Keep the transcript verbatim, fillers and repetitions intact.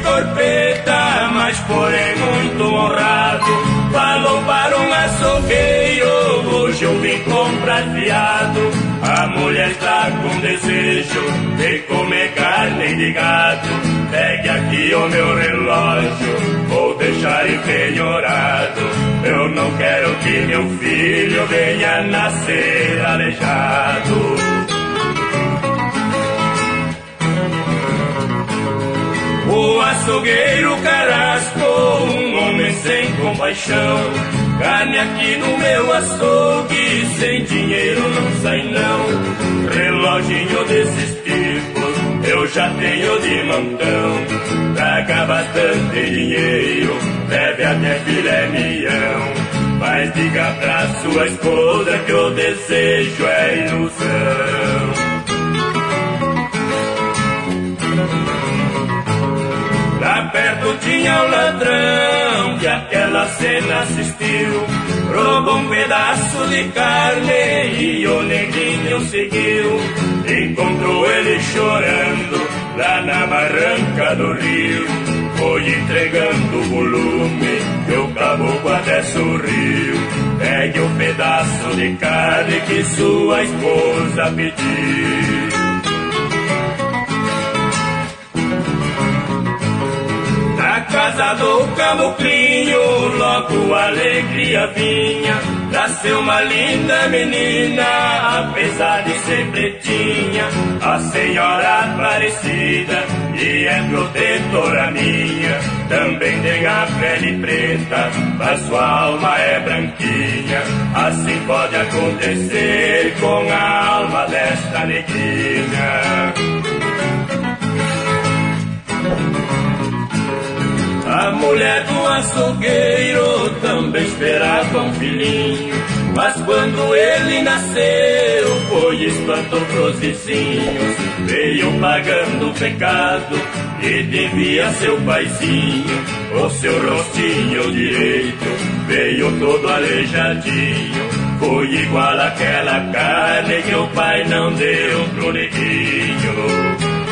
cor preta, mas porém muito honrado. Falou para um açougueiro, hoje eu vim comprar fiado. A mulher está com desejo de comer carne de gato. Pegue aqui o meu relógio, vou deixar empenhorado. Eu não quero que meu filho venha nascer aleijado. O açougueiro carrasco, um homem sem compaixão. Carne aqui no meu açougue, sem dinheiro não sai não. Reloginho desses tipos, eu já tenho de montão. Traga bastante dinheiro, leve até filé mião. Mas diga pra sua esposa que o desejo é ilusão. Lá perto tinha um ladrão que aquela cena assistiu. Roubou um pedaço de carne e o negrinho seguiu. Encontrou ele chorando lá na barranca do rio. Foi entregando o volume que o caboclo até sorriu. Pegue um pedaço de carne que sua esposa pediu. Na casa do caboclinho, logo a alegria vinha. Nasceu uma linda menina, apesar de ser pretinha. A senhora Aparecida, e é protetora minha. Também tem a pele preta, mas sua alma é branquinha. Assim pode acontecer com a alma desta neguinha. A mulher do açougueiro também esperava um filhinho, mas quando ele nasceu foi espanto pros vizinhos. Veio pagando o pecado e devia seu paizinho. O seu rostinho direito veio todo aleijadinho. Foi igual àquela carne que o pai não deu pro neguinho.